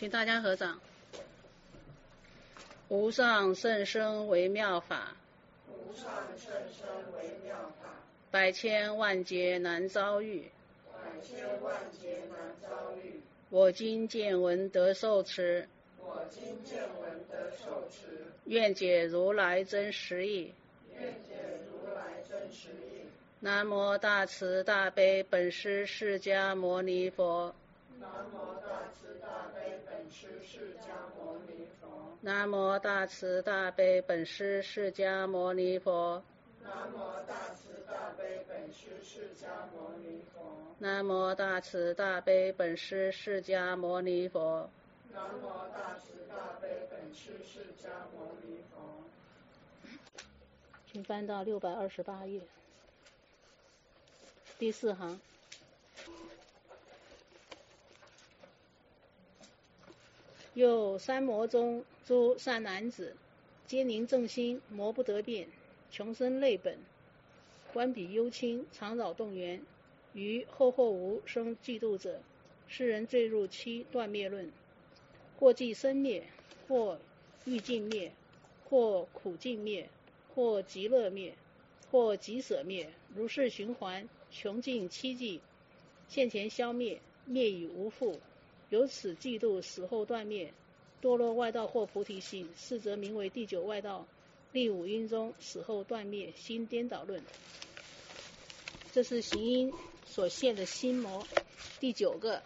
请大家合掌。无上甚深微妙法， 无上甚深微妙法， 百千万劫难遭遇， 百千万劫难遭遇。 我今见闻得受持， 我今见闻得受持， 愿解如来真实义。 愿解如来真实义。 南无大慈大悲本师释迦牟尼佛。 南无大慈大悲本师释迦牟尼佛。 南无大慈大悲本师释迦牟尼佛。 南无大慈大悲本师释迦牟尼佛。 南无大慈大悲本师释迦牟尼佛。 南无大慈大悲本师释迦牟尼佛。 请翻到628页，第4行。又三魔中诸善男子，皆宁正心，魔不得变，穷生类本，观彼幽清，常扰动缘，于后无生嫉妒者，世人坠入七断灭论，或即生灭，或欲尽灭，或苦尽灭，或极乐灭，或极舍灭，如是循环，穷尽七际，现前消灭，灭已无复。由此嫉妒死后断灭，堕落外道或菩提心，是则名为第九外道，第五因中死后断灭心颠倒论。这是行因所现的心魔第9个。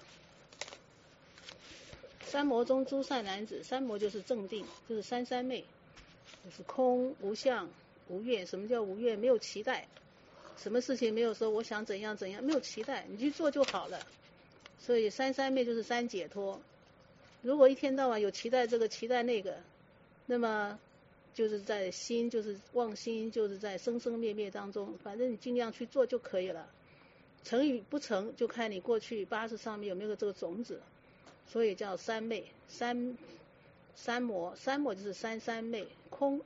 三魔中诸善男子，三魔就是正定，就是三昧，就是空无相无愿。什么叫无愿？没有期待，什么事情没有说我想怎样怎样，没有期待，你去做就好了。所以三昧就是三解脱。如果一天到晚有期待这个期待那个，那么就是在心，就是妄心，就是在生生灭灭当中，反正你尽量去做就可以了。成与不成就看你过去八识上面有没有这个种子。所以叫三昧。三魔就是三昧，空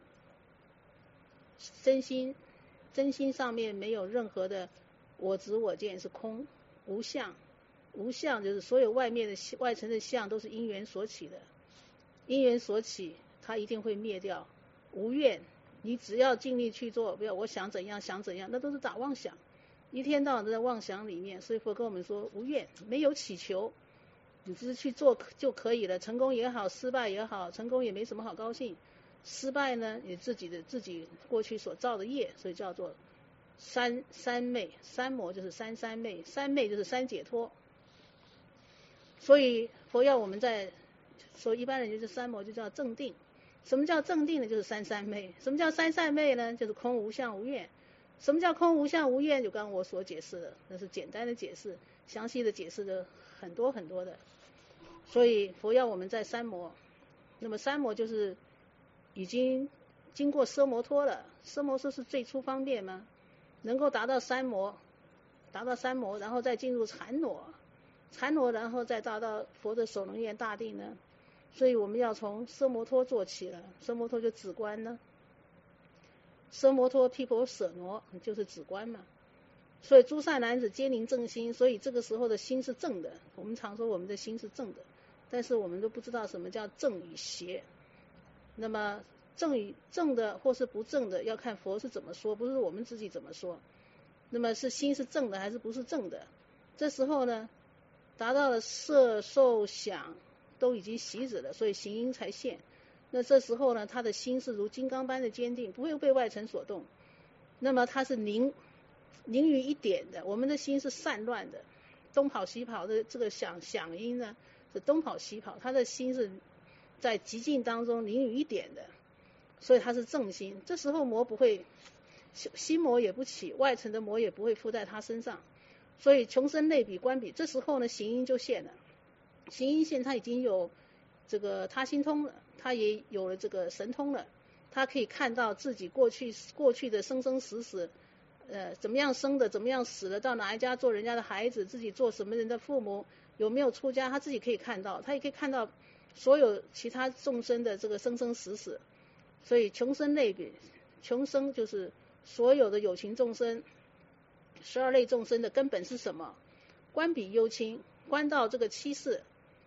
真心上面没有任何的我执我见，是空。无相就是所有外面的外层的相都是因缘所起的，因缘所起它一定会灭掉。无愿，你只要尽力去做，不要我想怎样想怎样，那都是打妄想，一天到晚都在妄想里面。所以佛跟我们说无愿，没有祈求，你只是去做就可以了。成功也好，失败也好，成功也没什么好高兴，失败呢也自己过去所造的业，所以叫做三昧。三魔就是三昧，三昧就是三解脱。所以佛要我们在说，一般人就是三魔就叫正定。什么叫正定呢？就是三昧。什么叫三昧呢？就是空无相无愿。什么叫空无相无愿？就刚刚我所解释的，那是简单的解释，详细的解释的很多很多的。所以佛要我们在三魔。那么三魔就是已经经过奢摩脱了，奢摩脱是最初方便吗？能够达到三魔，然后再进入禅罗，然后再达到佛的首能愿大定呢。所以我们要从奢摩脱做起了。奢摩脱就止观呢，奢摩脱毗婆舍那就是止观嘛。所以诸善男子皆宁正心，所以这个时候的心是正的。我们常说我们的心是正的，但是我们都不知道什么叫正与邪。那么正的或是不正的，要看佛是怎么说，不是我们自己怎么说。那么是心是正的还是不是正的？这时候呢，达到了色受想都已经息止了，所以行因才现。那这时候呢，他的心是如金刚般的坚定，不会被外尘所动。那么他是凝于一点的。我们的心是散乱的，东跑西跑的，这个想因呢是东跑西跑，他的心是在寂静当中凝于一点的，所以他是正心。这时候魔不会，心魔也不起，外层的魔也不会附在他身上。所以穷生类比观彼，这时候呢行因就现了。行因现，他已经有这个他心通了，他也有了这个神通了，他可以看到自己过去的生生死死，怎么样生的，怎么样死的，到哪一家做人家的孩子，自己做什么人的父母，有没有出家，他自己可以看到，他也可以看到所有其他众生的这个生生死死。所以穷生类比，穷生就是所有的有情众生，12类众生的根本是什么？观彼幽清，观到这个七世，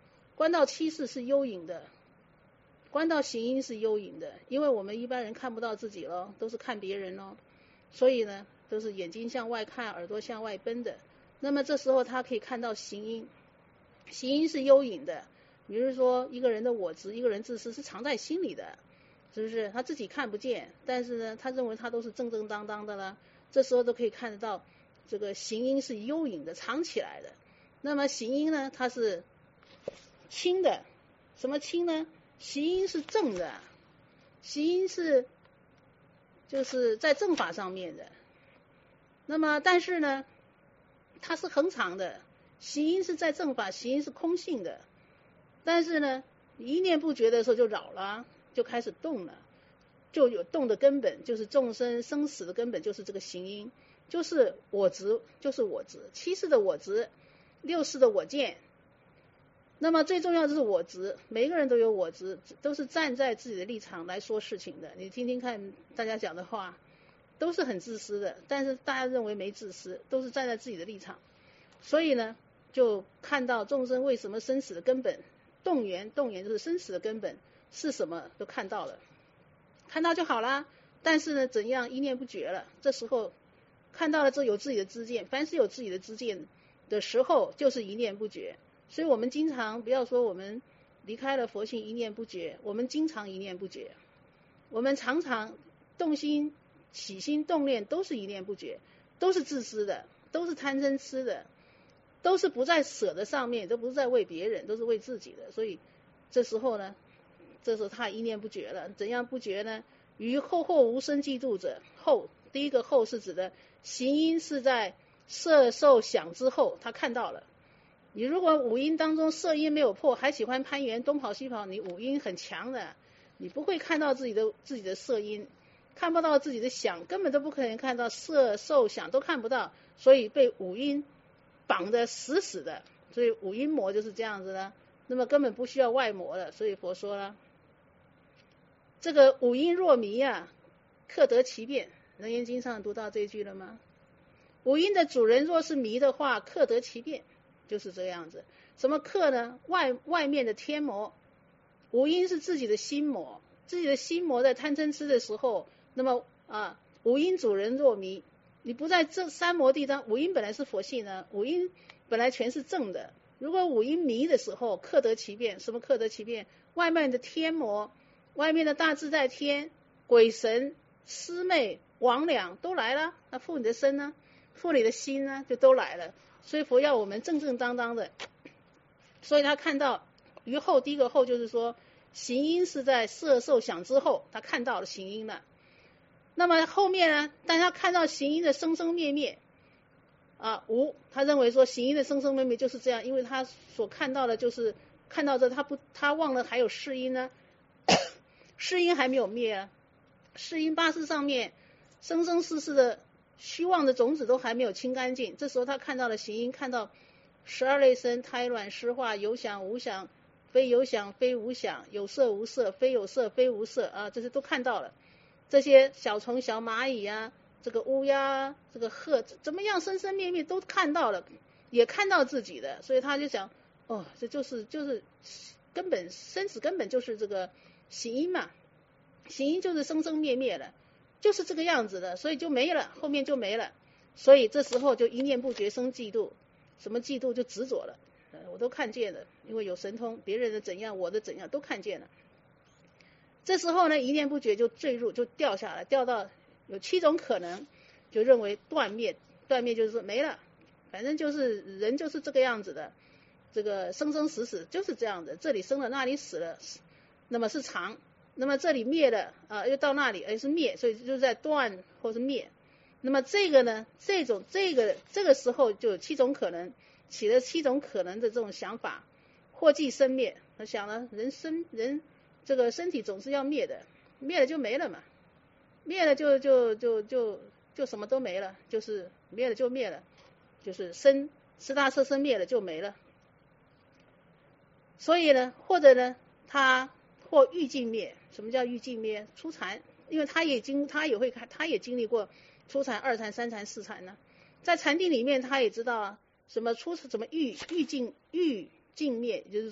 观到七事是幽隐的，观到行因是幽隐的，因为我们一般人看不到自己咯，都是看别人咯，所以呢都是眼睛向外看，耳朵向外奔的。那么这时候他可以看到行因，行因是幽隐的，比如说一个人的我执，一个人自私是藏在心里的，是不是？他自己看不见，但是呢他认为他都是正正当当的了，这时候都可以看得到这个行因是幽隐的，藏起来的。那么行因呢它是轻的，什么轻呢？行因是正的，行因是就是在正法上面的。那么但是呢它是恒常的，行因是在正法，行因是空性的，但是呢一念不觉的时候就扰了，就开始动了，就有动的根本，就是众生生死的根本就是这个行因，就是我执，就是我执，七世的我执，六世的我见。那么最重要的是我执，每一个人都有我执，都是站在自己的立场来说事情的。你听听看大家讲的话，都是很自私的，但是大家认为没自私，都是站在自己的立场。所以呢就看到众生为什么生死的根本，动缘就是生死的根本是什么，都看到了，看到就好啦。但是呢怎样一念不觉了，这时候看到了这有自己的知见，凡是有自己的知见的时候就是一念不觉。所以我们经常不要说我们离开了佛性一念不觉，我们经常一念不觉，我们常常动心起心动念都是一念不觉，都是自私的，都是贪嗔痴的，都是不在舍的上面，都不是在为别人，都是为自己的。所以这时候呢，这时候他一念不觉了。怎样不觉呢？于后无生嫉妒者，后第一个后是指的行因是在色受想之后，他看到了。你如果五阴当中色阴没有破，还喜欢攀缘东跑西跑，你五阴很强的，你不会看到自己的色阴，看不到自己的想，根本都不可能看到色受想都看不到，所以被五阴绑得死死的，所以五阴魔就是这样子的，那么根本不需要外魔了。所以佛说了，这个五阴若迷啊，克得其变。楞严经上读到这句了吗？五阴的主人若是迷的话，克得其变，就是这个样子。什么克呢？外面的天魔，五阴是自己的心魔，自己的心魔在贪嗔痴的时候，那么五阴主人若迷，你不在这三摩地当，五阴本来是佛性呢，五阴本来全是正的，如果五阴迷的时候，克得其变。什么克得其变？外面的天魔，外面的大自在天、鬼神、魑魅、魍魉都来了，那附你的身呢，附你的心呢，就都来了。所以佛要我们正正当当的，所以他看到于后，第一个后就是说行因是在色受想之后，他看到了行因了。那么后面呢，但他看到行因的生生灭灭无，他认为说行因的生生灭灭就是这样，因为他所看到的就是看到这，他忘了还有世因呢，世因还没有灭啊，世因八识上面生生世世的虚妄的种子都还没有清干净，这时候他看到了行因，看到12类生、胎卵湿化、有想无想、非有想非无想、有色无色、非有色非无色这些都看到了。这些小虫小蚂蚁这个乌鸦这个鹤怎么样生生灭灭都看到了，也看到自己的，所以他就想这就是根本生死根本就是这个行因嘛，行因就是生生灭灭了，就是这个样子的，所以就没了，后面就没了。所以这时候就一念不觉生嫉妒，什么嫉妒就执着了，我都看见了，因为有神通，别人的怎样我的怎样都看见了。这时候呢一念不觉就坠入，就掉下来，掉到有7种可能，就认为断灭就是说没了，反正就是人就是这个样子的，这个生生死死就是这样的，这里生了那里死了，那么是常，那么这里灭了又到那里是灭，所以就是在断或是灭。那么这个呢，这个时候就有7种可能，起了7种可能的这种想法，或即生灭。他想了，人这个身体总是要灭的，灭了就没了嘛，灭了就什么都没了，就是灭了就灭了，就是四大色身灭了就没了。所以呢，或者呢，他或欲尽灭。什么叫欲尽灭？初禅，因为他也经历过初禅、二禅、三禅、四禅呢，在禅定里面他也知道什么欲尽灭，也就是说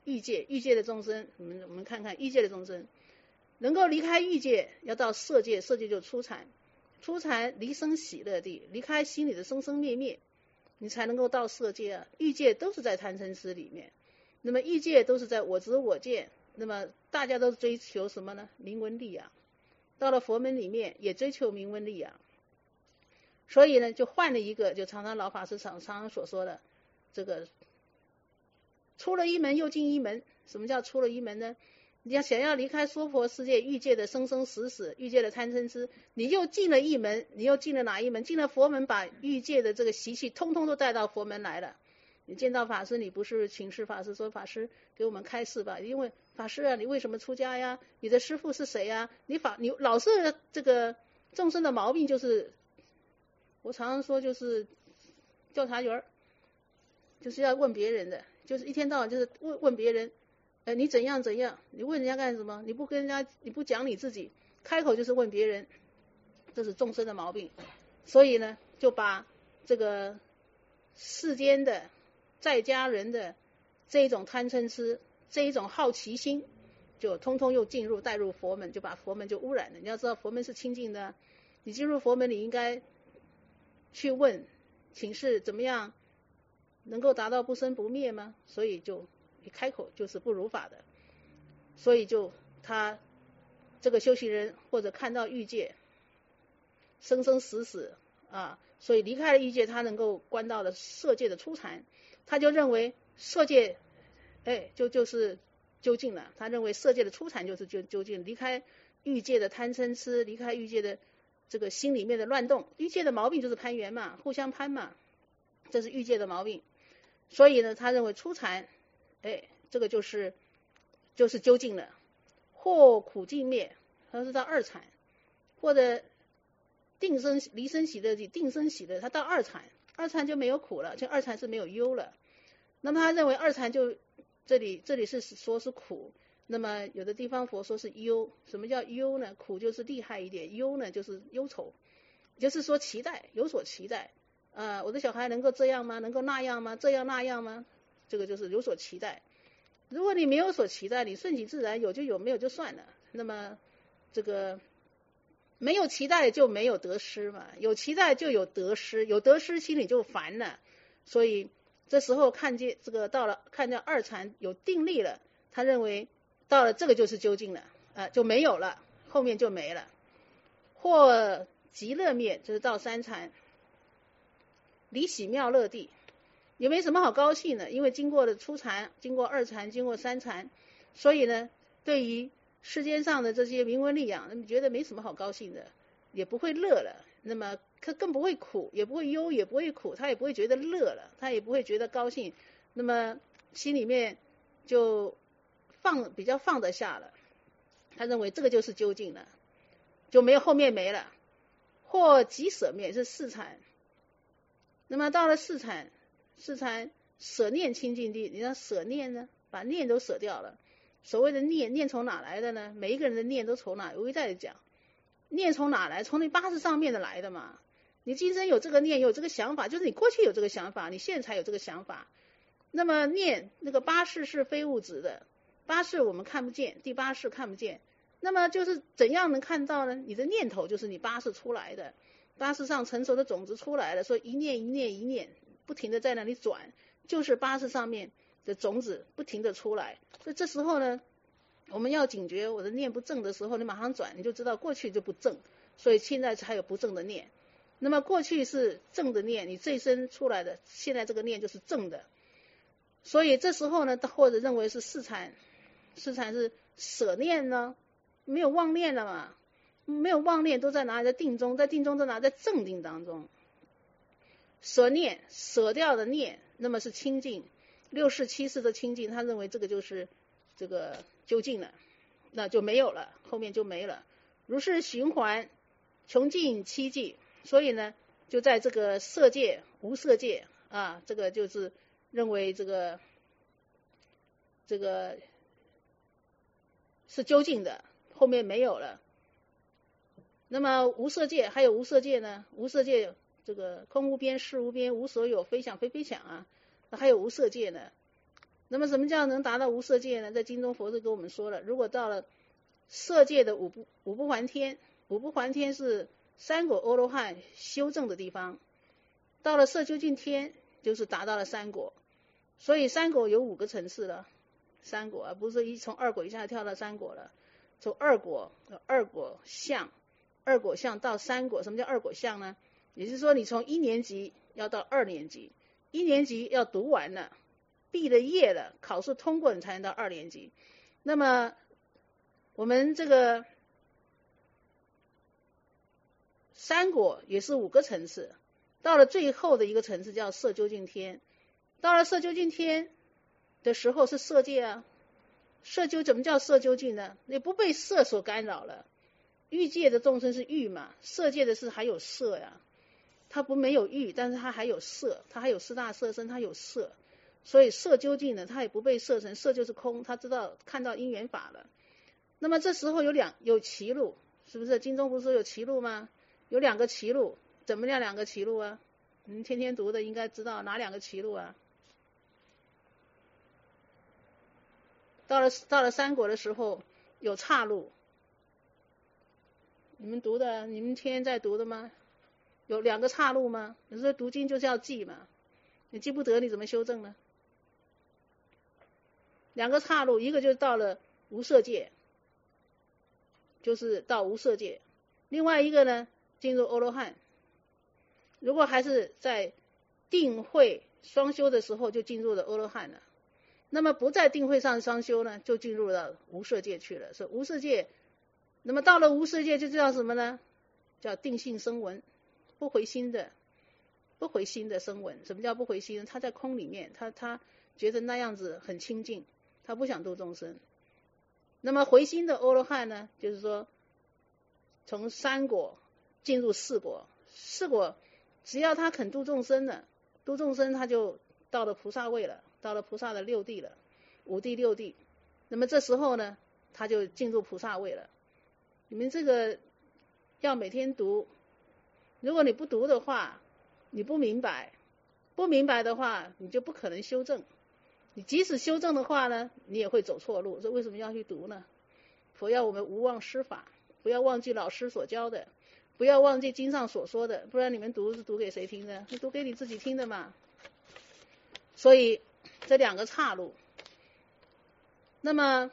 欲界，欲界的众生，我们看看欲界的众生，能够离开欲界，要到色界，色界就出禅，出禅离生喜乐地，离开心里的生生灭灭，你才能够到色界啊。欲界都是在贪嗔痴里面，那么欲界都是在我执我见，那么大家都追求什么呢？名闻利养。到了佛门里面也追求名闻利养，所以呢就换了一个，就常常老法师常常所说的这个出了一门又进一门。什么叫出了一门呢？你要想要离开娑婆世界欲界的生生死死，欲界的贪嗔痴，你又进了一门，你又进了哪一门？进了佛门，把欲界的这个习气通通都带到佛门来了。你见到法师，你不是请示法师说法师给我们开示吧？因为法师啊，你为什么出家呀？你的师父是谁呀？你老是这个众生的毛病就是，我常常说就是调查员，就是要问别人的，就是一天到晚就是问别人，你怎样怎样？你问人家干什么？你不跟人家，你不讲你自己，开口就是问别人，这是众生的毛病。所以呢，就把这个世间的在家人的这一种贪嗔痴，这一种好奇心，就通通又带入佛门，就把佛门就污染了。你要知道佛门是清净的，你进入佛门你应该去问请示怎么样能够达到不生不灭吗？所以就一开口就是不如法的。所以就他这个修行人或者看到欲界生生死死啊，所以离开了欲界，他能够观到了色界的初禅，他就认为色界就是究竟了。他认为色界的初禅就是究竟，离开欲界的贪嗔痴，离开欲界的这个心里面的乱动。欲界的毛病就是攀缘嘛，互相攀嘛，这是欲界的毛病。所以呢，他认为初禅这个就是究竟了。或苦尽灭，他是到二禅，或者定生离生喜乐地，定生喜乐，他到二禅，二禅就没有苦了，就二禅是没有忧了。那么他认为二禅就这里是说是苦，那么有的地方佛说是忧。什么叫忧呢？苦就是厉害一点，忧呢就是忧愁，就是说期待，有所期待。我的小孩能够这样吗？能够那样吗？这样那样吗？这个就是有所期待。如果你没有所期待，你顺其自然，有就有，没有就算了。那么这个没有期待就没有得失嘛，有期待就有得失，有得失心里就烦了。所以这时候看见这个看见二禅有定力了，他认为到了这个就是究竟了，就没有了，后面就没了。或极乐灭，就是到三禅，离喜妙乐地。也没什么好高兴的，因为经过了初禅，经过二禅，经过三禅，所以呢，对于世间上的这些名闻利养，那么觉得没什么好高兴的，也不会乐了。那么更不会苦，也不会忧，也不会苦，他也不会觉得乐了，他也不会觉得高兴。那么心里面就比较放得下了。他认为这个就是究竟了，就没有后面没了。或即舍灭是四禅，那么到了四禅舍念清净地，你要舍念呢，把念都舍掉了。所谓的念从哪来的呢？每一个人的念都从哪？我一再讲，念从哪来？从你八识上面的来的嘛。你今生有这个念，有这个想法，就是你过去有这个想法，你现在才有这个想法。那么念那个八识是非物质的，八识我们看不见，第八识看不见。那么就是怎样能看到呢？你的念头就是你八识出来的，八识上成熟的种子出来了，所以一念不停的在那里转，就是八识上面的种子不停的出来。所以这时候呢，我们要警觉，我的念不正的时候，你马上转，你就知道过去就不正，所以现在才有不正的念。那么过去是正的念，你这一生出来的，现在这个念就是正的。所以这时候呢，或者认为是四禅是舍念呢，没有妄念了嘛，没有妄念都在哪里？在定中，在定中在哪？在正定当中。舍念，舍掉的念，那么是清净，六识七识的清净，他认为这个就是这个究竟了，那就没有了，后面就没了。如是循环，穷尽七际，所以呢，就在这个色界、无色界啊，这个就是认为这个是究竟的，后面没有了。那么无色界还有无色界呢？无色界这个空无边、识无边、无所有、非想非非想啊，那还有无色界呢。 那么什么叫能达到无色界呢？在经中佛是跟我们说了，如果到了色界的五不还天，五不还天是三果阿罗汉修正的地方，到了色究竟天就是达到了三果。所以三果有5个层次了，三果而不是从2果一下跳到3果了，从2果相到3果。什么叫2果相呢？也就是说你从1年级要到2年级，1年级要读完了，毕了业了，考试通过你才能到2年级。那么我们这个3果也是5个层次，到了最后的一个层次叫色究竟天。到了色究竟天的时候是色界啊，怎么叫色究竟呢？也不被色所干扰了。欲界的众生是欲嘛，色界的是还有色呀，它不没有欲，但是它还有色，它还有4大色身，它有色，所以色究竟呢，它也不被色成，色就是空，它知道看到因缘法了。那么这时候有歧路，是不是？经中不是说有歧路吗？有2个歧路，怎么样2个歧路啊？你们天天读的应该知道哪2个歧路啊？到了3果的时候有岔路，你们读的，你们天天在读的吗？有2个岔路吗？你说读经就是要记嘛，你记不得你怎么修正呢？2个岔路，一个就是到了无色界，就是到无色界，另外一个呢进入阿罗汉。如果还是在定慧双修的时候就进入了阿罗汉了，那么不在定慧上双修呢，就进入了无色界去了。所以无色界，那么到了无色界就叫什么呢？叫定性声闻，不回心的声闻。什么叫不回心呢？他在空里面，他觉得那样子很清净，他不想度众生。那么回心的阿罗汉呢，就是说从3果进入4果，4果只要他肯度众生了，度众生他就到了菩萨位了，到了菩萨的6地了，5地6地。那么这时候呢，他就进入菩萨位了。你们这个要每天读，如果你不读的话，你不明白的话，你就不可能修正。你即使修正的话呢，你也会走错路。这为什么要去读呢？佛要我们无忘失法，不要忘记老师所教的，不要忘记经上所说的，不然你们读是读给谁听的？你读给你自己听的嘛。所以这2个岔路，那么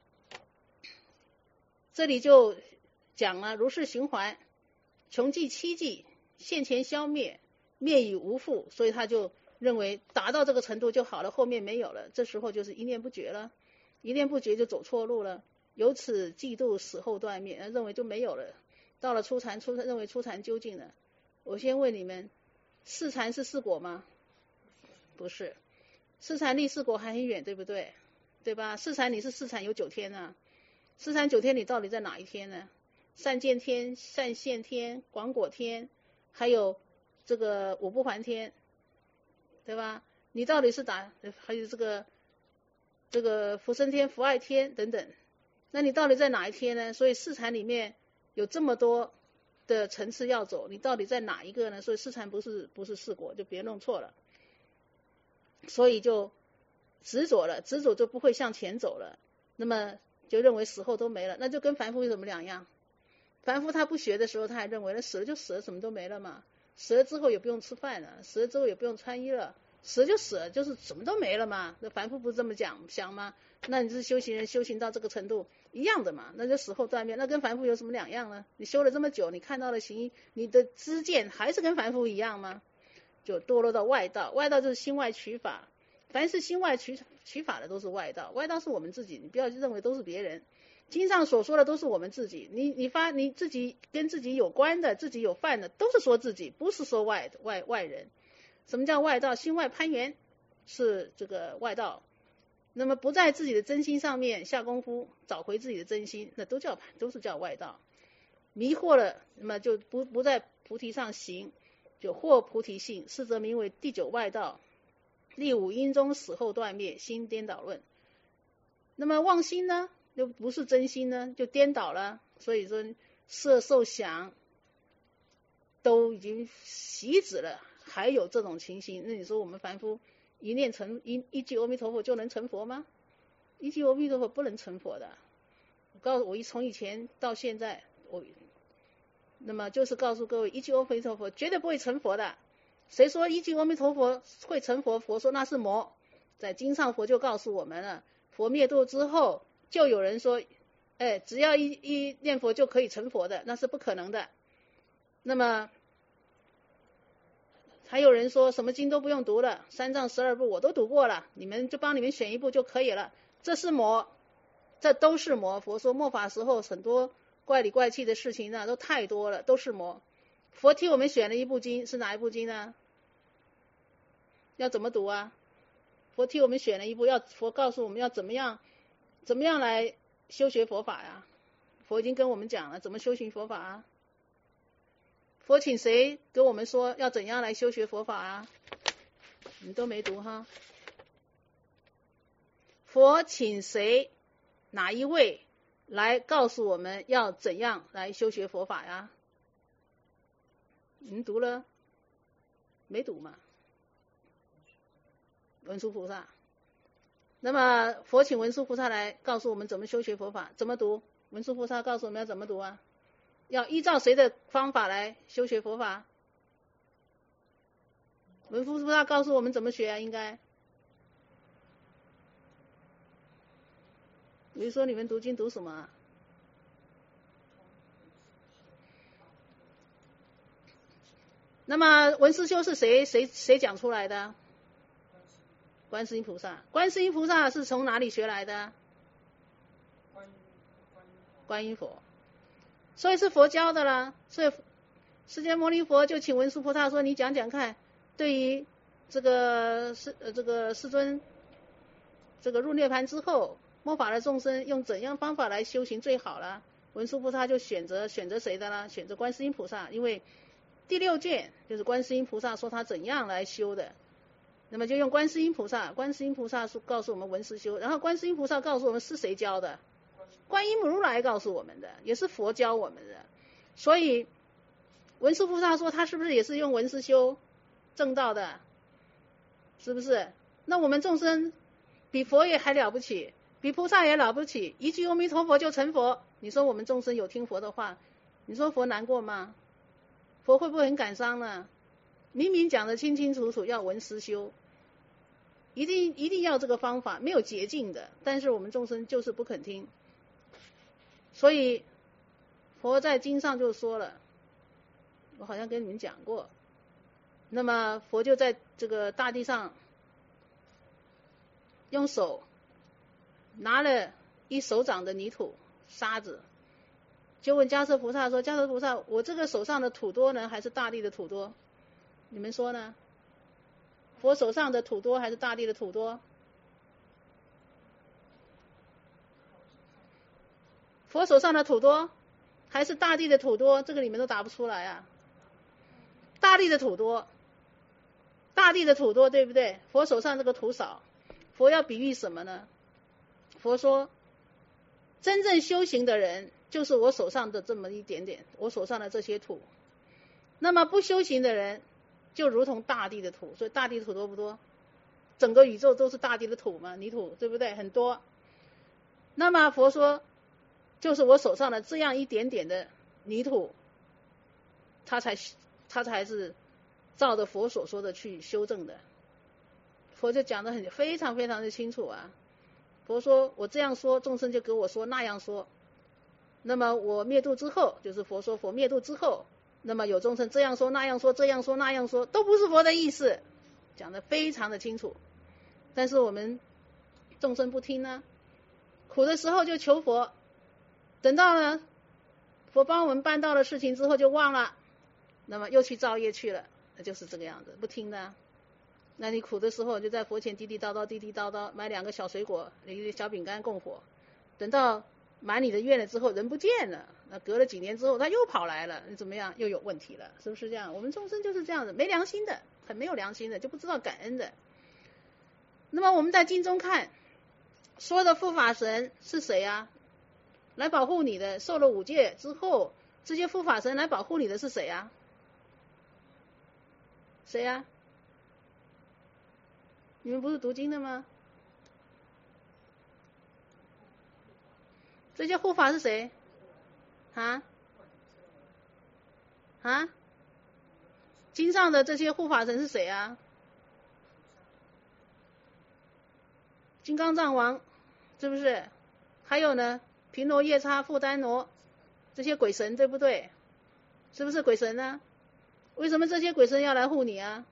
这里就讲了如是循环，穷尽7际，现前消灭，灭已无复，所以他就认为达到这个程度就好了，后面没有了，这时候就是一念不绝了，一念不绝就走错路了，由此嫉妒死后断灭，认为就没有了。到了初禅，认为初禅究竟了。我先问你们，4禅是4果吗？不是，4禅离4果还很远，对不对？对吧？4禅你是4禅有9天啊，4禅9天你到底在哪一天呢？善见天、善现天、广果天，还有这个5不还天，对吧？你到底是还有这个福生天、福爱天等等，那你到底在哪一天呢？所以4禅里面有这么多的层次要走，你到底在哪一个呢？所以4禅不是4果，就别弄错了。所以就执着了，执着就不会向前走了，那么就认为死后都没了，那就跟凡夫有什么两样？凡夫他不学的时候，他还认为那死了就死了，什么都没了嘛，死了之后也不用吃饭了，死了之后也不用穿衣了，死了就死了，就是什么都没了嘛。那凡夫不是这么想吗？那你是修行人，修行到这个程度一样的嘛，那就死后断灭，那跟凡夫有什么两样呢？你修了这么久，你看到了行，你的知见还是跟凡夫一样吗？就堕落到外道，外道就是心外取法，凡是心外取法的都是外道，外道是我们自己，你不要认为都是别人，经上所说的都是我们自己，你自己跟自己有关的，自己有犯的，都是说自己，不是说外人。什么叫外道？心外攀缘是这个外道，那么不在自己的真心上面下功夫，找回自己的真心，那都是叫外道。迷惑了，那么就不在菩提上行，就获菩提性，是则名为第9外道。第5因中死后断灭，心颠倒论。那么妄心呢，就不是真心呢，就颠倒了。所以说色受想都已经习止了，还有这种情形，那你说我们凡夫一句阿弥陀佛就能成佛吗？一句阿弥陀佛不能成佛的。我从以前到现在，那么就是告诉各位，一句阿弥陀佛绝对不会成佛的。谁说一句阿弥陀佛会成佛？佛说那是魔。在经上佛就告诉我们了，佛灭度之后，就有人说，只要一念佛就可以成佛的，那是不可能的。那么还有人说什么经都不用读了，三藏12部我都读过了，你们就帮你们选一部就可以了，这是魔，这都是魔。佛说末法时候很多怪里怪气的事情呢，都太多了，都是魔。佛替我们选了一部经，是哪一部经呢？要怎么读啊？佛替我们选了一部，佛告诉我们要怎么样来修学佛法呀？佛已经跟我们讲了怎么修行佛法啊。佛请谁跟我们说要怎样来修学佛法啊？你都没读哈。佛请谁哪一位来告诉我们要怎样来修学佛法呀？你读了没读嘛？文殊菩萨。那么佛请文殊菩萨来告诉我们怎么修学佛法，怎么读？文殊菩萨告诉我们要怎么读啊？要依照谁的方法来修学佛法？文殊菩萨告诉我们怎么学啊？应该，比如说你们读经读什么啊？那么文思修是谁讲出来的？观世音菩萨。观世音菩萨是从哪里学来的？观音佛。所以是佛教的啦。所以释迦牟尼佛就请文殊菩萨说，你讲讲看，对于这个世尊这个入涅盘之后，末法的众生用怎样方法来修行最好了？文殊菩萨就选择谁的呢？选择观世音菩萨，因为第6卷就是观世音菩萨说他怎样来修的。那么就用观世音菩萨，观世音菩萨告诉我们文思修，然后观世音菩萨告诉我们是谁教的？观音如来告诉我们的，也是佛教我们的。所以文殊菩萨说他是不是也是用文思修证道的？是不是？那我们众生比佛也还了不起，比菩萨也了不起，一句阿弥陀佛就成佛。你说我们众生有听佛的话，你说佛难过吗？佛会不会很感伤呢？明明讲得清清楚楚要文思修，一定要这个方法，没有捷径的，但是我们众生就是不肯听。所以佛在经上就说了，我好像跟你们讲过，那么佛就在这个大地上用手拿了一手掌的泥土沙子，就问迦叶菩萨说，迦叶菩萨，我这个手上的土多呢，还是大地的土多？你们说呢？佛手上的土多还是大地的土多？佛手上的土多还是大地的土多？这个你们都答不出来啊。大地的土多，大地的土多，对不对？佛手上这个土少，佛要比喻什么呢？佛说真正修行的人就是我手上的这么一点点，我手上的这些土。那么不修行的人就如同大地的土，所以大地的土多不多？整个宇宙都是大地的土嘛，泥土，对不对？很多。那么佛说就是我手上的这样一点点的泥土，他才是照着佛所说的去修正的。佛就讲得非常非常的清楚啊。佛说我这样说，众生就给我说那样说。那么我灭度之后，就是佛说佛灭度之后，那么有众生这样说那样说，这样说那样说，都不是佛的意思，讲得非常的清楚。但是我们众生不听呢，苦的时候就求佛，等到呢佛帮我们办到了事情之后就忘了，那么又去造业去了，那就是这个样子，不听的。那你苦的时候就在佛前滴滴叨叨，买2个小水果一个小饼干供佛，等到满你的愿了之后人不见了，那隔了几年之后他又跑来了，你怎么样？又有问题了，是不是这样？我们众生就是这样子，没良心的，很没有良心的，就不知道感恩的。那么我们在经中看说的护法神是谁啊？来保护你的，受了5戒之后，这些护法神来保护你的是谁啊？谁啊？ 你们不是读经的吗？这些护法是谁？啊？啊？经上的这些护法神是谁啊？金刚藏王，是不是？还有呢，频罗夜叉、富丹罗，这些鬼神对不对？是不是鬼神呢？为什么这些鬼神要来护你啊？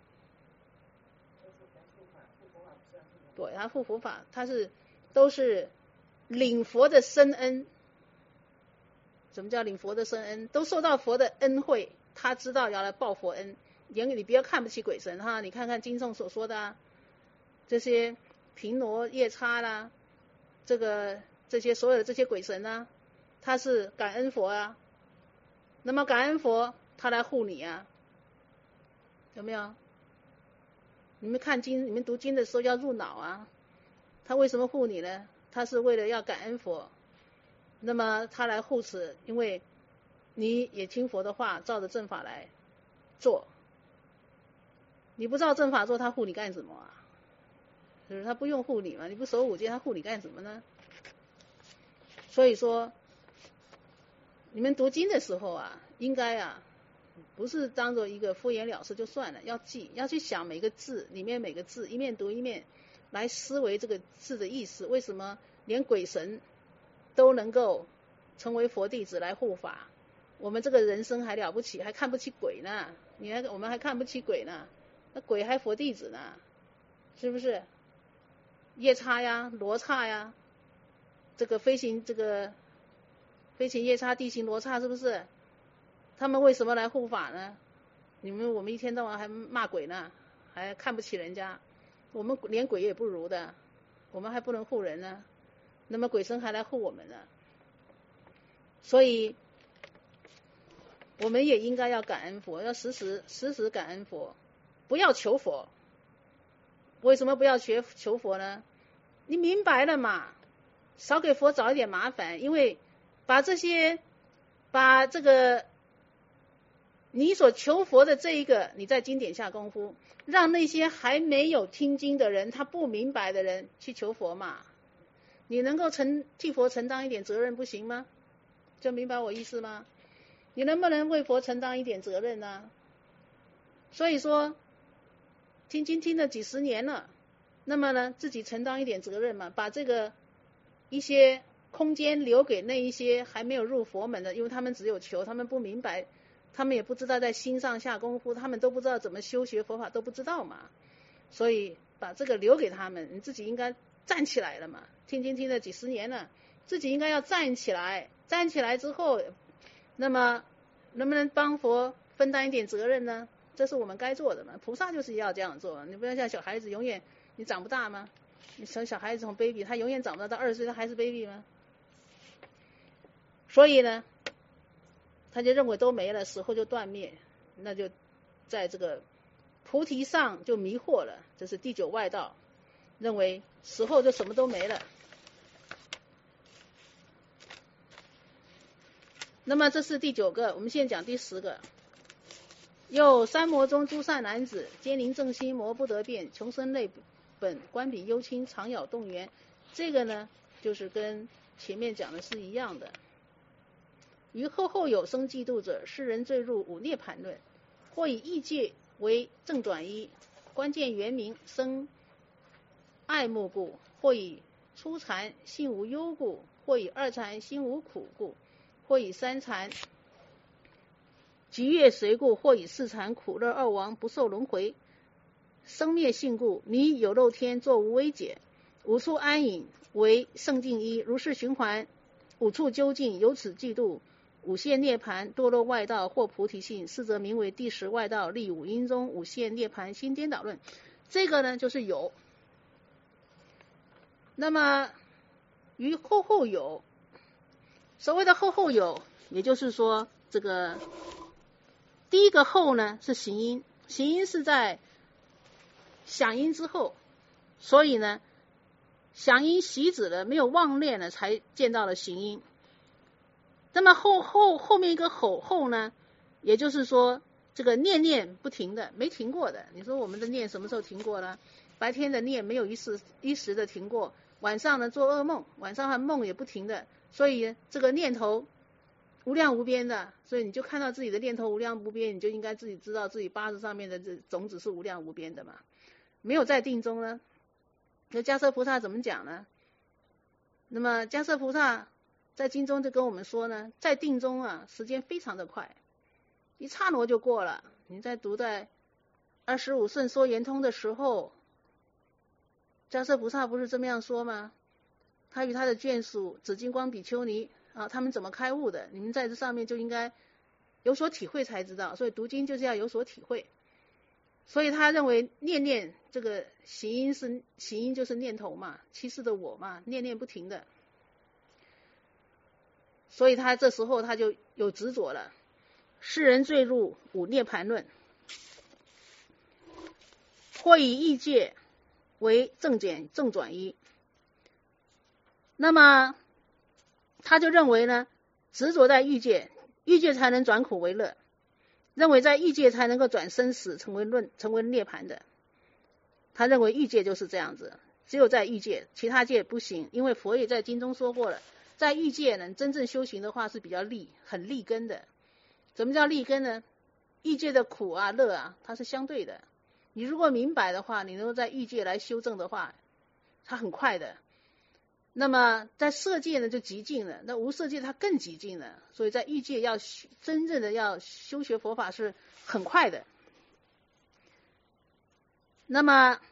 对，他护佛法，他都是领佛的深恩。什么叫领佛的深恩？都受到佛的恩惠，他知道要来报佛恩。你不要看不起鬼神哈，你看看经上所说的啊，这些频罗夜叉啦，这些所有的这些鬼神啊，他是感恩佛啊。那么感恩佛，他来护你啊，有没有？你们看经，你们读经的时候要入脑啊。他为什么护你呢？他是为了要感恩佛。那么他来护持，因为你也听佛的话，照着正法来做。你不照正法做，他护你干什么啊？就是他不用护你嘛，你不守五戒，他护你干什么呢？所以说，你们读经的时候啊，应该啊，不是当做一个敷衍了事就算了，要记，要去想每个字里面每个字，一面读一面来思维这个字的意思。为什么连鬼神都能够成为佛弟子来护法？我们这个人生还了不起，还看不起鬼呢？我们还看不起鬼呢，那鬼还佛弟子呢，是不是？夜叉呀，罗刹呀，这个飞行夜叉、地行罗刹，是不是？他们为什么来护法呢？我们一天到晚还骂鬼呢，还看不起人家，我们连鬼也不如的，我们还不能护人呢，那么鬼神还来护我们呢？所以我们也应该要感恩佛，要时时感恩佛，不要求佛。为什么不要求佛呢？你明白了嘛，少给佛找一点麻烦。因为把这个你所求佛的这一个，你在经典下功夫，让那些还没有听经的人，他不明白的人去求佛嘛，你能够替佛承担一点责任不行吗？就明白我意思吗？你能不能为佛承担一点责任呢？所以说听经听了几十年了，那么呢自己承担一点责任嘛，把这个一些空间留给那一些还没有入佛门的，因为他们只有求，他们不明白，他们也不知道在心上下功夫，他们都不知道怎么修学佛法，都不知道嘛，所以把这个留给他们，你自己应该站起来了嘛，听经听了几十年了，自己应该要站起来，站起来之后，那么能不能帮佛分担一点责任呢？这是我们该做的嘛，菩萨就是要这样做，你不要像小孩子永远你长不大吗？你从小孩子从 baby 他永远长不大，到20岁他还是 baby 吗？所以呢他就认为都没了，死后就断灭，那就在这个菩提上就迷惑了，这是第9外道，认为死后就什么都没了。那么这是第9个，我们现在讲第10个。又三魔中诸善男子，坚宁正心，魔不得变，穷生类本，观彼幽清，常咬动缘。这个呢就是跟前面讲的是一样的。于后有生嫉妒者，世人坠入五涅盘论，或以异界为正转一，关键原名生爱慕故，或以初禅性无忧故，或以2禅心无苦故，或以3禅极乐随故，或以4禅苦乐2王不受轮回，生灭性故，迷有漏天作无为解，5处安隐为圣境一，如是循环，5处究竟，由此嫉妒5现涅盘，堕落外道或菩提性，是则名为第10外道，立5因中5现涅盘心颠倒论。这个呢就是有。那么于后有，所谓的后有，也就是说这个第一个后呢是行因，行因是在响因之后，所以呢响因息止了，没有妄念了，才见到了行因。那么后面一个后呢，也就是说这个念不停的，没停过的。你说我们的念什么时候停过呢？ 白天的念没有一时的停过，晚上呢做噩梦，晚上还梦也不停的，所以这个念头无量无边的，所以你就看到自己的念头无量无边，你就应该自己知道自己八字上面的这种子是无量无边的嘛。没有在定中呢，那迦叶菩萨怎么讲呢？那么迦叶菩萨在经中就跟我们说呢，在定中啊，时间非常的快，一刹那就过了。你在读在25圣说圆通的时候，迦叶菩萨不是这么样说吗？他与他的眷属紫金光比丘尼啊，他们怎么开悟的？你们在这上面就应该有所体会才知道。所以读经就是要有所体会。所以他认为念念这个行因就是念头嘛，七世的我嘛，念念不停的。所以他这时候他就有执着了。世人坠入五涅盘论，或以异界为正转依。那么他就认为呢，执着在欲界，欲界才能转苦为乐，认为在欲界才能够转生死成为涅盘的。他认为欲界就是这样子，只有在欲界，其他界不行。因为佛也在经中说过了，在欲界呢，真正修行的话是比较很利根的。什么叫利根呢？欲界的苦啊乐啊，它是相对的。你如果明白的话，你能够在欲界来修正的话，它很快的。那么在色界呢就极尽了，那无色界它更极尽了。所以在欲界要真正的要修学佛法是很快的。那么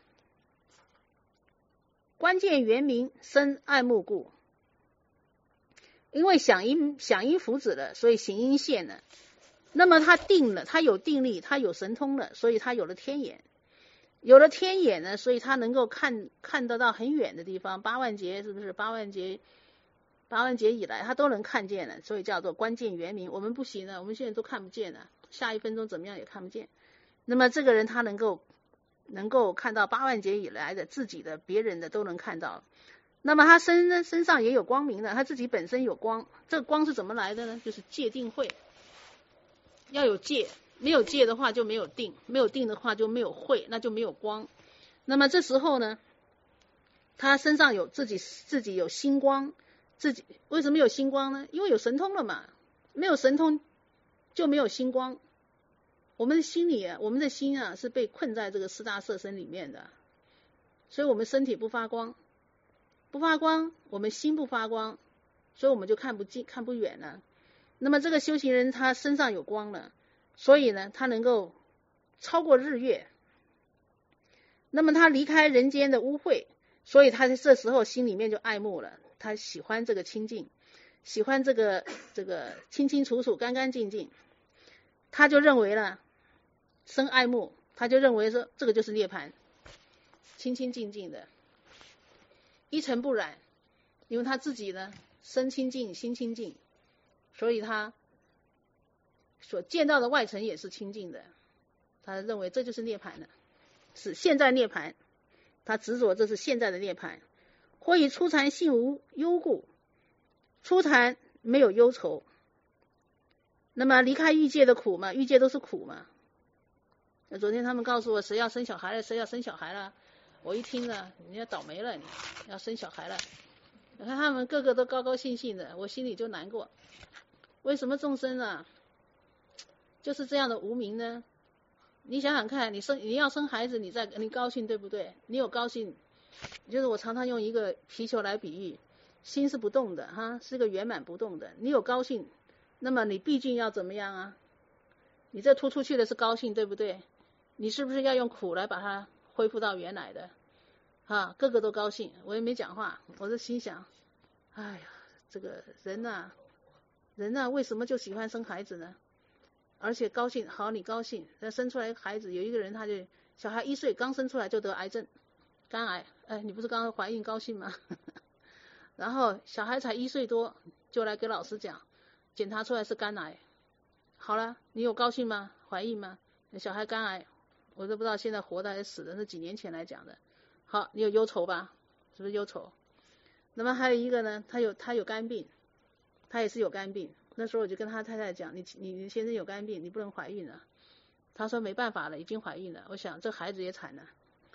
关键原名生爱慕故，因为响应福祉了，所以行因现了。那么他定了，他有定力，他有神通了，所以他有了天眼。有了天眼呢，所以他能够看得到很远的地方，8万劫是不是？8万劫以来他都能看见了，所以叫做关键原明。我们不行了，我们现在都看不见了，下一分钟怎么样也看不见。那么这个人他能够看到8万劫以来的自己的、别人的都能看到。那么他身上也有光明的，他自己本身有光。这个光是怎么来的呢？就是戒定慧，要有戒。没有戒的话就没有定，没有定的话就没有慧，那就没有光。那么这时候呢，他身上有自己有星光，自己为什么有星光呢？因为有神通了嘛。没有神通就没有星光。我们的心啊是被困在这个4大色身里面的，所以我们身体不发光，我们心不发光，所以我们就看不远了。那么这个修行人他身上有光了，所以呢，他能够超过日月。那么他离开人间的污秽，所以他在这时候心里面就爱慕了，他喜欢这个清净，喜欢这个清清楚楚、干干净净，他就认为了生爱慕，他就认为说这个就是涅槃，清清净净的，一尘不染，因为他自己呢身清净、心清净，所以他所见到的外尘也是清净的，他认为这就是涅槃了，是现在涅槃，他执着这是现在的涅槃。或以初禅性无忧故，初禅没有忧愁。那么离开欲界的苦嘛，欲界都是苦嘛。那昨天他们告诉我谁要生小孩了，我一听呢，你要倒霉了，你要生小孩了。你看他们个个都高高兴兴的，我心里就难过。为什么众生啊就是这样的无明呢？你想想看，你要生孩子，你高兴对不对？你有高兴，就是我常常用一个皮球来比喻，心是不动的哈，是个圆满不动的。你有高兴，那么你毕竟要怎么样啊？你这突出去的是高兴对不对？你是不是要用苦来把它恢复到原来的？啊，个个都高兴，我也没讲话，我就心想，哎呀，这个人呐，为什么就喜欢生孩子呢？而且高兴，好，你高兴，那生出来孩子，有一个人他就小孩1岁刚生出来就得癌症，肝癌，哎，你不是刚刚怀孕高兴吗？然后小孩才1岁多就来给老师讲，检查出来是肝癌，好了，你有高兴吗？怀孕吗？小孩肝癌，我都不知道现在活的还是死的，是几年前来讲的。好，你有忧愁吧？是不是忧愁？那么还有一个呢，他有肝病，他也是有肝病。那时候我就跟他太太讲，你先生有肝病，你不能怀孕了。他说没办法了，已经怀孕了。我想这孩子也惨了，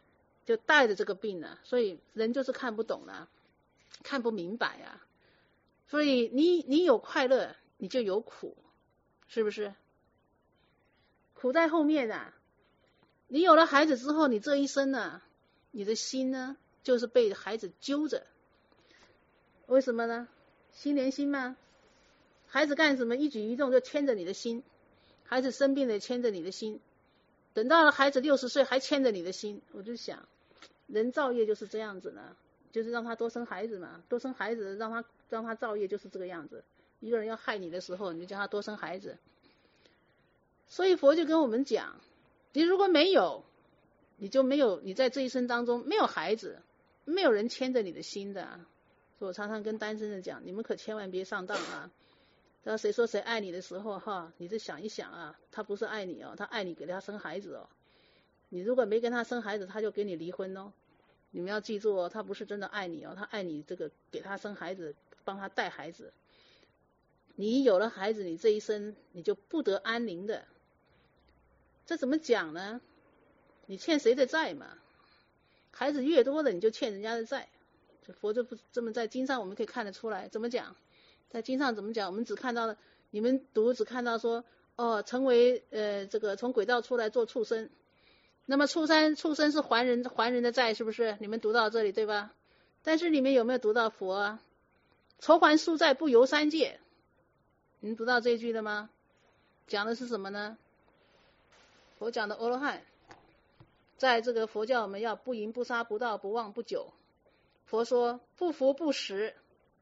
就带着这个病了，所以人就是看不懂了，看不明白啊。所以你有快乐，你就有苦，是不是？苦在后面啊。你有了孩子之后，你这一生呢，你的心呢，就是被孩子揪着。为什么呢？心连心嘛。孩子干什么，一举一动就牵着你的心。孩子生病了，牵着你的心。等到了孩子60岁，还牵着你的心。我就想，人造业就是这样子呢，就是让他多生孩子嘛，多生孩子，让他造业就是这个样子。一个人要害你的时候，你就叫他多生孩子。所以佛就跟我们讲，你如果没有，你就没有，你在这一生当中没有孩子，没有人牵着你的心的。所以我常常跟单身的讲，你们可千万别上当啊。然后谁说谁爱你的时候哈，你就想一想啊，他不是爱你哦，他爱你给他生孩子哦。你如果没跟他生孩子，他就跟你离婚哦。你们要记住哦，他不是真的爱你哦，他爱你这个给他生孩子，帮他带孩子。你有了孩子，你这一生你就不得安宁的。这怎么讲呢？你欠谁的债嘛？孩子越多的，你就欠人家的债。佛就不这么在经上我们可以看得出来，怎么讲？在经上怎么讲？我们只看到了，你们只看到说，成为这个从轨道出来做畜生。那么畜生是还人的债，是不是？你们读到这里对吧？但是你们有没有读到佛啊？酬还宿债不游三界。你们读到这句了吗？讲的是什么呢？佛讲的阿罗汉，在这个佛教我们要不淫不杀不盗不妄不酒。佛说不服不食，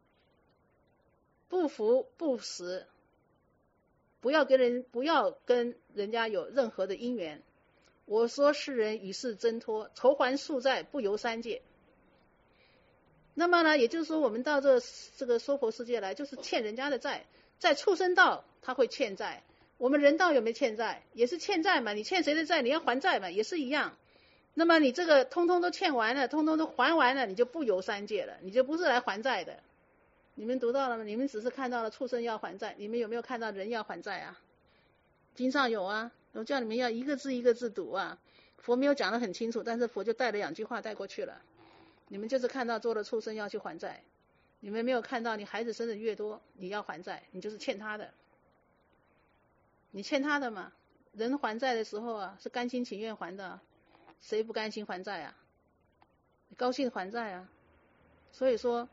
不服不食，不要跟人家有任何的因缘。我说世人与世挣脱，酬还宿债不游三界。那么呢，也就是说我们到这个娑婆世界来，就是欠人家的债。在畜生道他会欠债，我们人道有没有欠债？也是欠债嘛，你欠谁的债你要还债嘛，也是一样。那么你这个通通都欠完了，通通都还完了，你就不游三界了，你就不是来还债的。你们读到了吗？你们只是看到了畜生要还债，你们有没有看到人要还债啊？经上有啊，我叫你们要一个字一个字读啊。佛没有讲得很清楚，但是佛就带了2句话带过去了。你们就是看到做了畜生要去还债，你们没有看到你孩子生的越多，你要还债，你就是欠他的。你欠他的嘛，人还债的时候啊，是甘心情愿还的，谁不甘心还债啊？你高兴还债啊。所以说，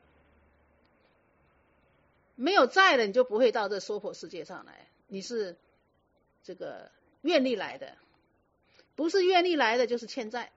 没有债了，你就不会到这娑婆世界上来。你是这个愿力来的，不是愿力来的就是欠债。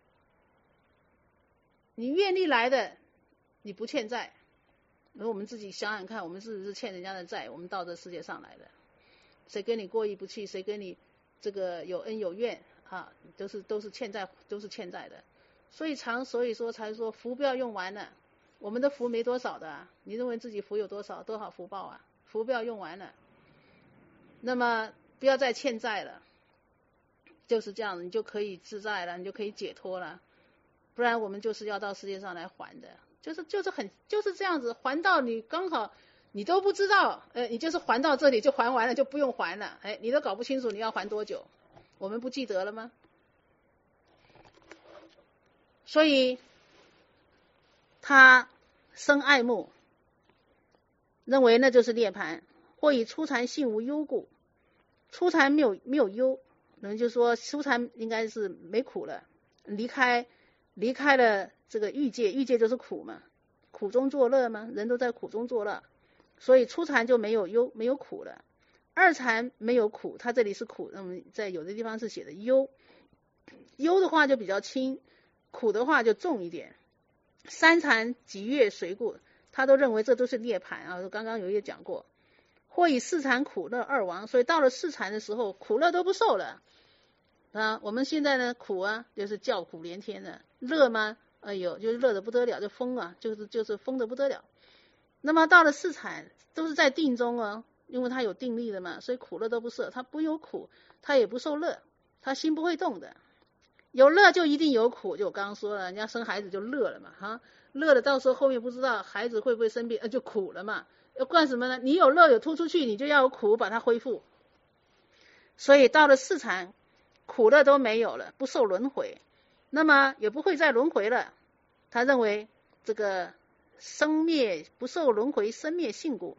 你愿力来的，你不欠债。而我们自己想想看，我们是不是欠人家的债？我们到这世界上来的，谁跟你过意不去，谁跟你这个有恩有怨啊，都是欠债，都是欠债的。所以说才说福不要用完了。我们的福没多少的啊，你认为自己福有多少福报啊？福不要用完了。那么不要再欠债了，就是这样，你就可以自在了，你就可以解脱了。不然我们就是要到世界上来还的，就是这样子，还到你刚好你都不知道，你就是还到这里就还完了，就不用还了，你都搞不清楚你要还多久，我们不记得了吗？所以他生爱慕，认为那就是涅槃，或以初禅性无忧故。初禅没有忧，那么就说初禅应该是没苦了，离开了这个欲界，欲界就是苦嘛，苦中作乐嘛，人都在苦中作乐，所以初禅就没有忧，没有苦了。二禅没有苦，它这里是苦，那么在有的地方是写的忧，忧的话就比较轻，苦的话就重一点。三禅即悦随故，他都认为这都是涅槃啊，刚刚也讲过。或以四禅苦乐二亡，所以到了四禅的时候，苦乐都不受了啊。我们现在呢，苦啊，就是叫苦连天的；乐吗？哎呦，就是乐得不得了，就疯啊，就是疯得不得了。那么到了四禅，都是在定中啊，因为他有定力的嘛，所以苦乐都不受，他不有苦，他也不受乐，他心不会动的。有乐就一定有苦，就我刚刚说了，人家生孩子就乐了嘛，哈，乐了到时候后面不知道孩子会不会生病，就苦了嘛。要怪什么呢？你有乐有突出去，你就要有苦把它恢复。所以到了四禅，苦乐都没有了，不受轮回。 那么也不会再轮回了。他认为这个生灭不受轮回，生灭性故。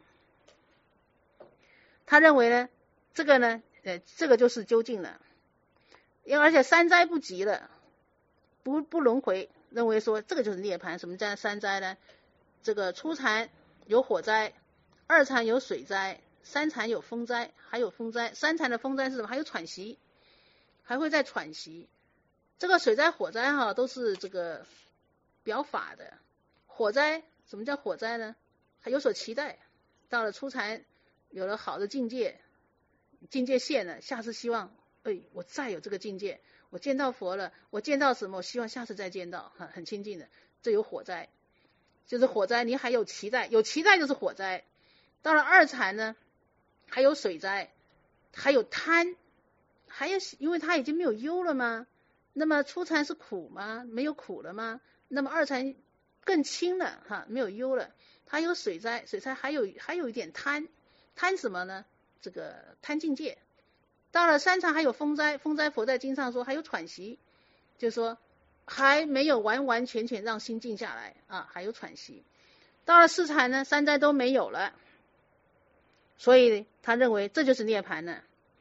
他认为呢，这个呢，这个就是究竟了，而且三灾不及了，不轮回，认为说这个就是涅槃。什么叫三灾呢？这个初禅有火灾，二禅有水灾，三禅有风灾，还有风灾。三禅的风灾是什么？还有喘息，还会再喘息。这个水灾火灾哈，都是这个表法的。火灾，什么叫火灾呢？还有所期待，到了初禅有了好的境界现了，下次希望我再有这个境界，我见到佛了，我见到什么，我希望下次再见到，很亲近的，这有火灾，就是火灾，你还有期待，有期待就是火灾。到了二禅呢，还有水灾，还有贪，还有因为他已经没有忧了吗？那么初禅是苦吗？没有苦了吗？那么二禅更轻了没有忧了。还有水灾，水灾还有一点贪什么呢？这个贪境界。到了三禅还有风灾，风灾佛在经上说还有喘息，就是说还没有完完全全让心静下来还有喘息。到了四禅呢，三灾都没有了，所以他认为这就是涅槃了。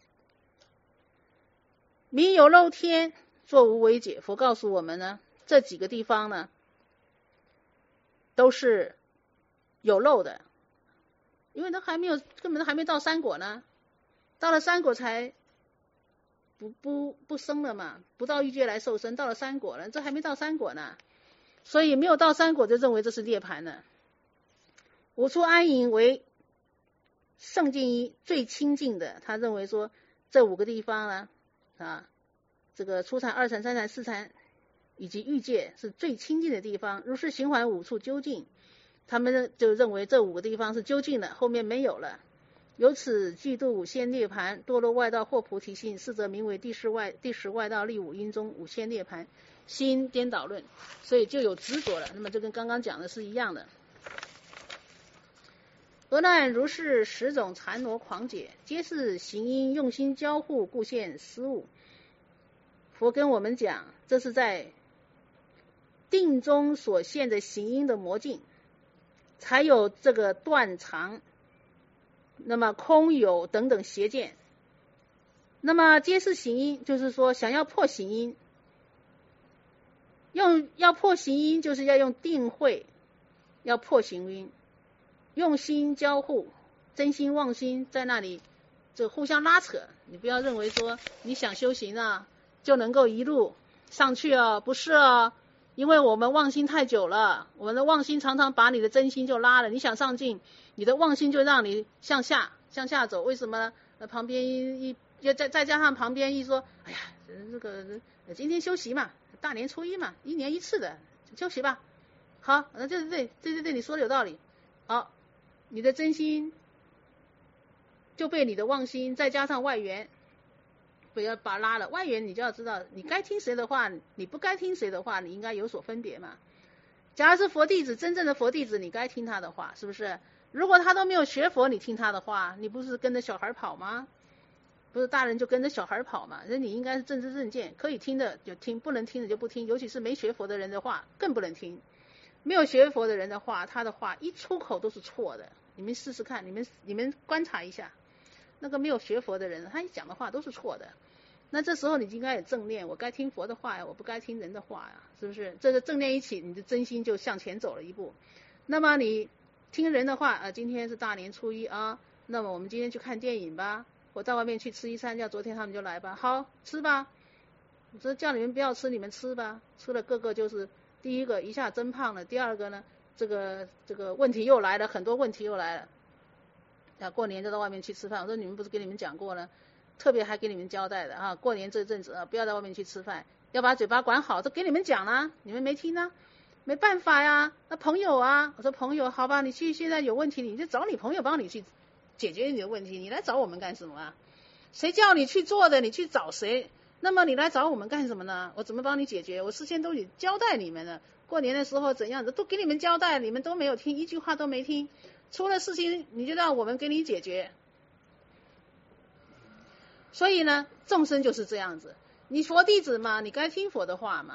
名有漏天，作无为解。佛告诉我们呢，这几个地方呢都是有漏的，因为他根本都还没到三果呢，到了三果才不生了嘛，不到欲界来受生，到了三果了，这还没到三果呢，所以没有到三果就认为这是涅槃了。五处安隐为圣境一，最清净的，他认为说这五个地方呢这个初禅、二禅、三禅、四禅以及欲界是最清净的地方。如是行缓五处究竟，他们就认为这五个地方是究竟了，后面没有了。由此具度五仙涅槃，堕落外道或菩提心，是则名为第十外道立五因中五仙涅槃心颠倒论。所以就有执着了，那么这跟刚刚讲的是一样的。俄难如是10种缠罗狂解，皆是行因用心交互，故现失误。佛跟我们讲，这是在定中所现的行因的魔境，才有这个断常，那么空有等等邪见。那么皆是行因，就是说想要破行因，要破行因，就是要用定慧，要破行因，用心交互，真心妄心在那里就互相拉扯。你不要认为说你想修行就能够一路上去不是因为我们妄心太久了，我们的妄心常常把你的真心就拉了，你想上进，你的妄心就让你向下走。为什么呢？旁边再加上旁边一说，哎呀，这个今天休息嘛，大年初一嘛，1年1次的休息吧。好，对，你说的有道理。好，你的真心就被你的妄心再加上外缘不要把拉了。外缘你就要知道，你该听谁的话，你不该听谁的话，你应该有所分别嘛。假如是佛弟子，真正的佛弟子，你该听他的话，是不是？如果他都没有学佛，你听他的话，你不是跟着小孩跑吗？不是大人就跟着小孩跑嘛？那你应该是正知正见，可以听的就听，不能听的就不听。尤其是没学佛的人的话更不能听。没有学佛的人的话，他的话一出口都是错的。你们试试看，你们观察一下，那个没有学佛的人，他一讲的话都是错的。那这时候你应该有正念，我该听佛的话呀，我不该听人的话呀，是不是？这个正念一起，你的真心就向前走了一步。那么你听人的话今天是大年初一那么我们今天去看电影吧，我到外面去吃一餐，叫昨天他们就来吧，好吃吧。我说叫你们不要吃，你们吃吧，吃了个个就是第一个一下增胖了，第二个呢，这个问题又来了，很多问题又来了。过年就到外面去吃饭，我说你们不是给你们讲过了？特别还给你们交代的过年这阵子不要在外面去吃饭，要把嘴巴管好，这给你们讲了，你们没听呢？没办法呀，那朋友我说朋友，好吧，你去现在有问题，你就找你朋友帮你去解决你的问题，你来找我们干什么谁叫你去做的，你去找谁？那么你来找我们干什么呢？我怎么帮你解决？我事先都已交代你们了，过年的时候怎样的都给你们交代，你们都没有听，一句话都没听，出了事情你就让我们给你解决。所以呢，众生就是这样子，你佛弟子嘛，你该听佛的话嘛。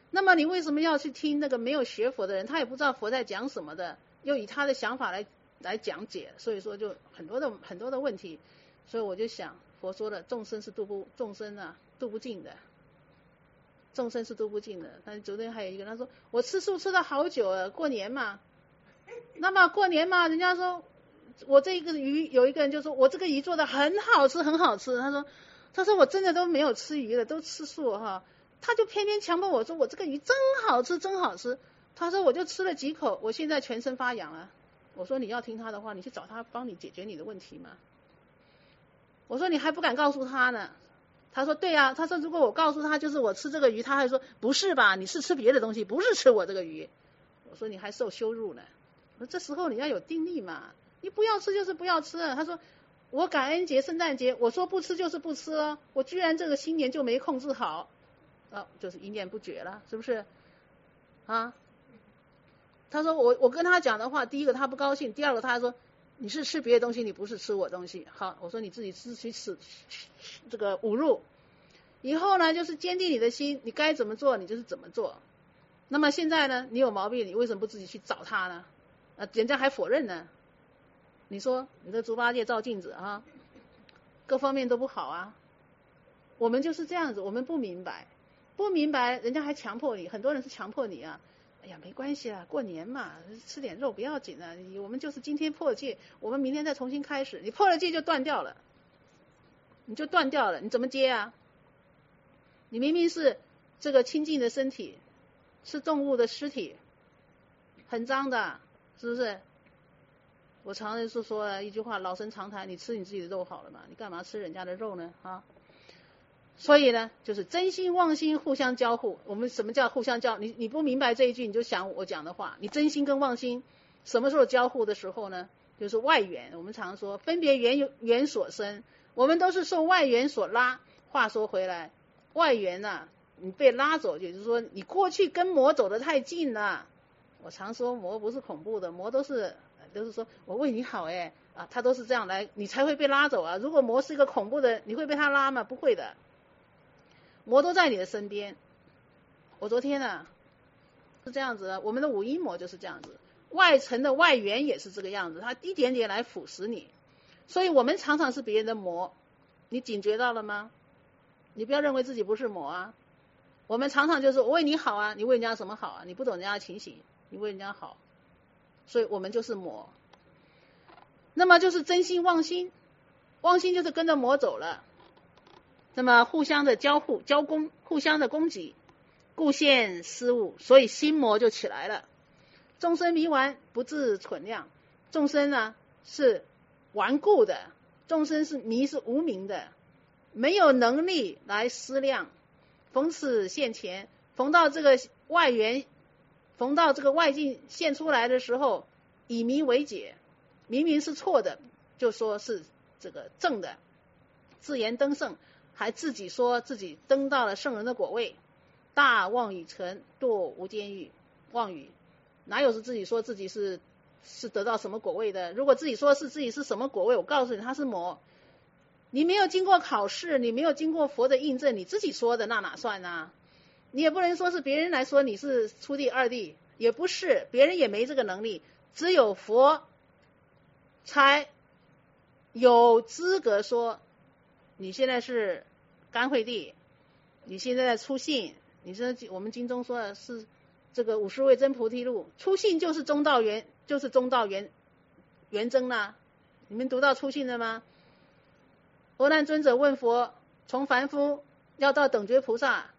那么你为什么要去听那个没有学佛的人，他也不知道佛在讲什么的，又以他的想法来讲解，所以说就很多的问题。所以我就想，佛说了，众生啊度不尽的，众生是度不尽的。但是昨天还有一个他说，我吃素吃了好久了，过年嘛，那么过年嘛，人家说我这个鱼，有一个人就说我这个鱼做的很好吃很好吃，他说我真的都没有吃鱼了，都吃素哈。他就偏偏强迫我说我这个鱼真好吃真好吃，他说我就吃了几口，我现在全身发痒了。我说你要听他的话，你去找他帮你解决你的问题嘛。我说你还不敢告诉他呢。他说对啊，他说如果我告诉他就是我吃这个鱼，他还说不是吧，你是吃别的东西，不是吃我这个鱼。我说你还受羞辱呢。我说这时候你要有定力嘛，你不要吃就是不要吃。他说我感恩节圣诞节我说不吃就是不吃了，我居然这个新年就没控制好，就是一念不绝了，是不是啊？他说我跟他讲的话，第一个他不高兴，第二个他说你是吃别的东西，你不是吃我东西。好，我说你自己去吃这个侮辱。以后呢，就是坚定你的心，你该怎么做你就是怎么做。那么现在呢，你有毛病，你为什么不自己去找他呢？人家还否认呢。你说你的猪八戒照镜子啊，各方面都不好啊。我们就是这样子，我们不明白，人家还强迫你，很多人是强迫你啊。哎呀，没关系啦，过年嘛，吃点肉不要紧了。我们就是今天破戒，我们明天再重新开始。你破了戒就断掉了，你怎么接啊？你明明是这个清净的身体，是动物的尸体，很脏的，是不是？我常常是说了一句话，老生常谈，你吃你自己的肉好了嘛，你干嘛吃人家的肉呢？啊？所以呢，就是真心妄心互相交互。我们什么叫互相交？你不明白这一句，你就想我讲的话。你真心跟妄心什么时候交互的时候呢？就是外缘。我们常说分别缘所生，我们都是受外缘所拉。话说回来，外缘啊，你被拉走，也就是说你过去跟魔走得太近了。我常说魔不是恐怖的，魔都是说我为你好他都是这样来，你才会被拉走啊。如果魔是一个恐怖的，你会被他拉吗？不会的。魔都在你的身边。我昨天是这样子的，我们的五阴魔就是这样子，外层的外缘也是这个样子，它一点点来腐蚀你。所以我们常常是别人的魔，你警觉到了吗？你不要认为自己不是魔啊。我们常常就是我为你好啊，你为人家什么好啊？你不懂人家的情形，你为人家好，所以我们就是魔。那么就是真心妄心，妄心就是跟着魔走了。那么互相的交互交攻，互相的攻击，故现失误，所以心魔就起来了。众生迷顽，不自存量。众生呢是顽固的，众生是迷，是无明的，没有能力来思量。逢此现前，逢到这个外缘，逢到这个外境现出来的时候，以迷为解，明明是错的，就说是这个正的，自言登圣。还自己说自己登到了圣人的果位，大妄语成，堕无间狱。妄语哪有是自己说自己是得到什么果位的？如果自己说是自己是什么果位，我告诉你他是魔。你没有经过考试，你没有经过佛的印证，你自己说的那哪算啊？你也不能说是别人来说你是初地二地，也不是，别人也没这个能力，只有佛才有资格说你现在是干慧地，你现在在初信，你是我们经中说的是这个50位真菩提路，初信就是中道圆，就是中道圆真啦。你们读到初信了吗？阿难尊者问佛，从凡夫要到等觉菩萨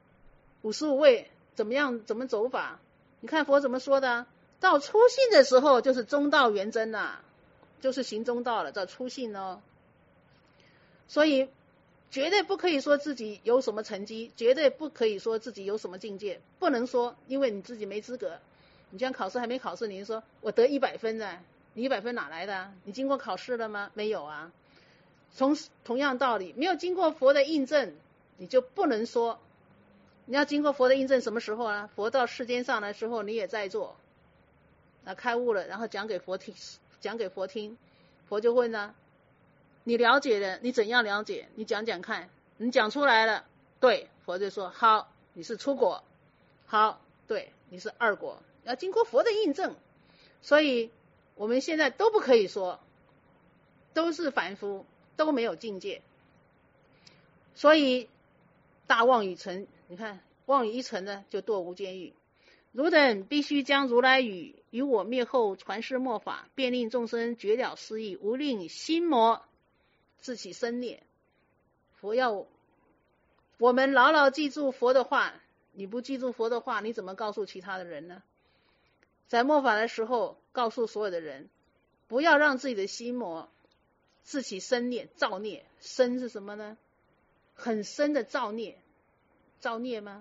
55位怎么走法？你看佛怎么说的？到初信的时候就是中道圆真啦，就是行中道了，叫初信哦。所以绝对不可以说自己有什么成绩，绝对不可以说自己有什么境界，不能说，因为你自己没资格。你像考试还没考试，你说我得100分的，你100分哪来的？你经过考试了吗？没有啊。同样道理，没有经过佛的印证，你就不能说。你要经过佛的印证，什么时候啊？佛到世间上的时候，你也在做，开悟了，然后讲给佛听，佛就问呢，你了解了，你怎样了解？你讲讲看，你讲出来了，对，佛就说好，你是出果。 好，对，你是二果，要经过佛的印证，所以我们现在都不可以说，都是凡夫，都没有境界。所以大妄语成，你看妄语一成呢，就堕无间狱。汝等必须将如来语于我灭后传世末法，便令众生绝了思意，无令心魔自起生灭。佛要我们牢牢记住佛的话，你不记住佛的话，你怎么告诉其他的人呢？在末法的时候，告诉所有的人，不要让自己的心魔自起生孽、造孽。生是什么呢？很深的造孽，造孽吗？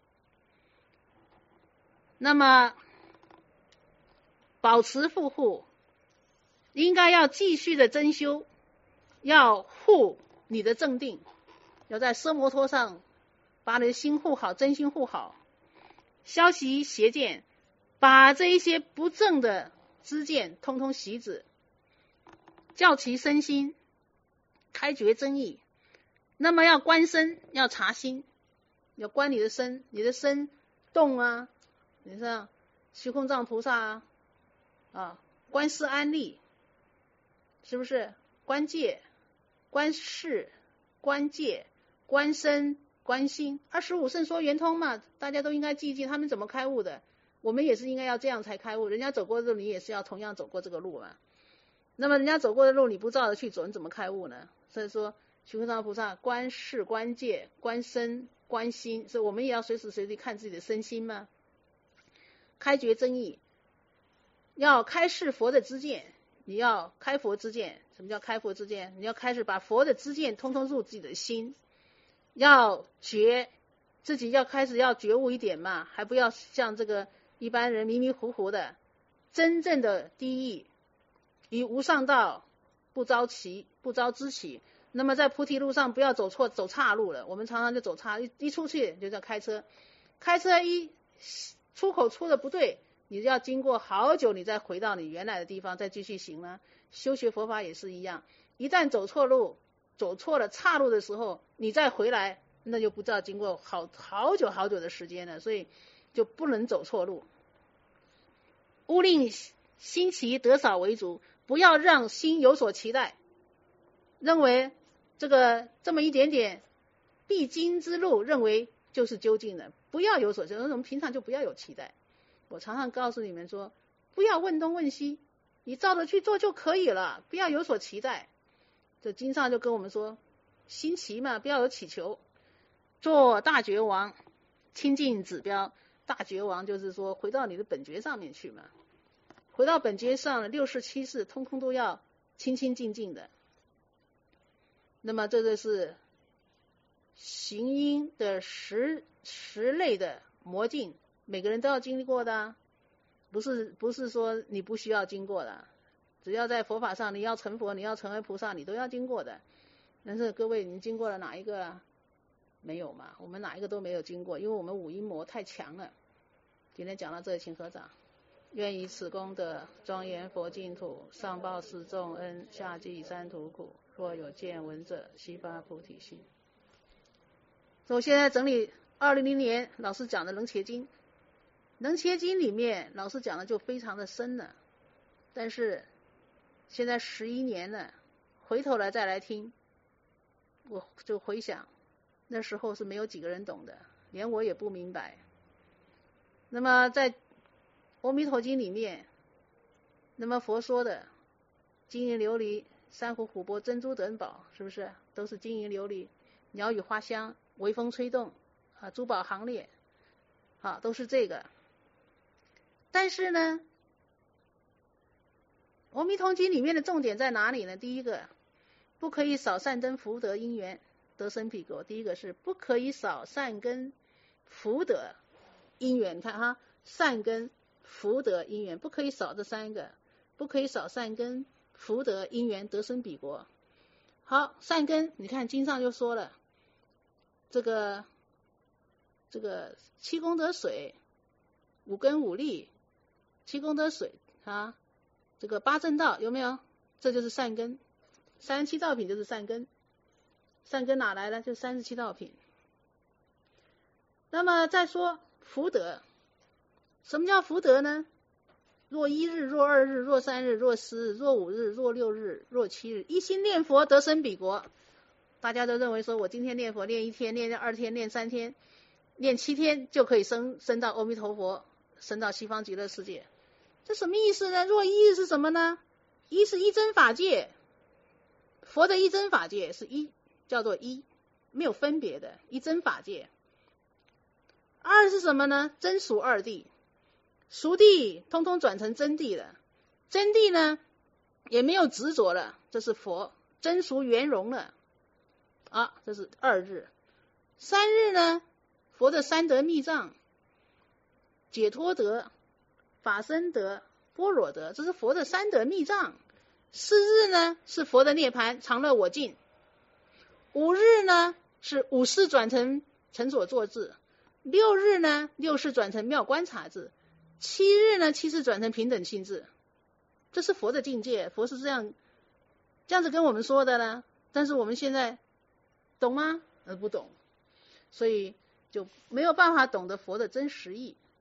那么保持护护，应该要继续的增修，要护你的正定，要在奢摩托上把你的心护好，真心护好，消习邪见，把这一些不正的知见通通习止，教其身心，开觉真意。那么要观身，要察心，要观你的身，你的身动啊，你像虚空藏菩萨观世安立，是不是？观戒、观世、观戒、观身、观心，25圣说圆通嘛，大家都应该记他们怎么开悟的，我们也是应该要这样才开悟。人家走过的路，你也是要同样走过这个路嘛。那么人家走过的路，你不照着去走，你怎么开悟呢？所以说，虚空藏菩萨观世、观戒、观身、观心，所以我们也要随时随地看自己的身心嘛。开觉真意，要开示佛的知见，你要开佛知见。什么叫开佛知见？你要开始把佛的知见通通入自己的心，要觉自己，要开始要觉悟一点嘛，还不要像这个一般人迷迷糊糊的。真正的第一于无上道不着知起。那么在菩提路上不要走错走岔路了，我们常常就走岔，一出去就叫开车一出口出的不对，你要经过好久，你再回到你原来的地方再继续行了。修学佛法也是一样，一旦走错路，走错了岔路的时候，你再回来，那就不知道经过好久的时间了，所以就不能走错路。勿令心期得少为足，不要让心有所期待，认为这么一点点必经之路，认为就是究竟的，不要有所期待。我们平常就不要有期待。我常常告诉你们说，不要问东问西，你照着去做就可以了，不要有所期待。这经上就跟我们说，心期嘛，不要有祈求。做大觉王，清净指标。大觉王就是说回到你的本觉上面去嘛，回到本觉上，6世7世通通都要清清净净的。那么这就是行因的十类的魔境，每个人都要经历过的，不是说你不需要经过的，只要在佛法上，你要成佛，你要成为菩萨，你都要经过的。但是各位，你经过了哪一个啊？没有嘛，我们哪一个都没有经过，因为我们五阴魔太强了。今天讲到这里，请合掌。愿以此功德庄严佛净土，上报四重恩，下济三途苦。若有见闻者，悉发菩提心。我现在整理2000年老师讲的楞伽经，楞伽经里面老师讲的就非常的深了，但是现在11年了，回头来再来听，我就回想那时候是没有几个人懂的，连我也不明白。那么在阿弥陀经里面，那么佛说的金银琉璃、珊瑚、琥珀、珍珠等宝，是不是都是金银琉璃？鸟语花香，微风吹动珠宝行列都是这个。但是呢，阿弥陀经里面的重点在哪里呢？第一个，不可以少善根福德因缘得生彼国。第一个是不可以少善根福德因缘，你看善根福德因缘不可以少，这3个不可以少善根福德因缘得生彼国。好，善根你看经上就说了，这个7功德水，5根5力，7功德水这个8正道有没有？这就是善根，37道品就是善根。善根哪来的？就37道品。那么再说福德。什么叫福德呢？若1日，若2日，若3日，若4日，若5日，若6日，若7日，一心念佛，得生彼国。大家都认为说，我今天念佛，念1天，念2天，念3天，念7天就可以升到阿弥陀佛，升到西方极乐世界。这什么意思呢？若1日是什么呢？1是一真法界，佛的一真法界是一，叫做一，没有分别的一真法界。2是什么呢？真俗二谛，俗谛通通转成真谛了，真谛呢也没有执着了，这是佛真俗圆融了啊，这是2日。3日呢，佛的三德密藏，解脱德、法身德、般若德，这是佛的三德密藏。4日呢是佛的涅槃常乐我净。5日呢是5事转成成所作智。6日呢6事转成妙观察智。7日呢7事转成平等性智。这是佛的境界，佛是这样子跟我们说的呢。但是我们现在懂吗？不懂，所以就没有办法懂得佛的真实意。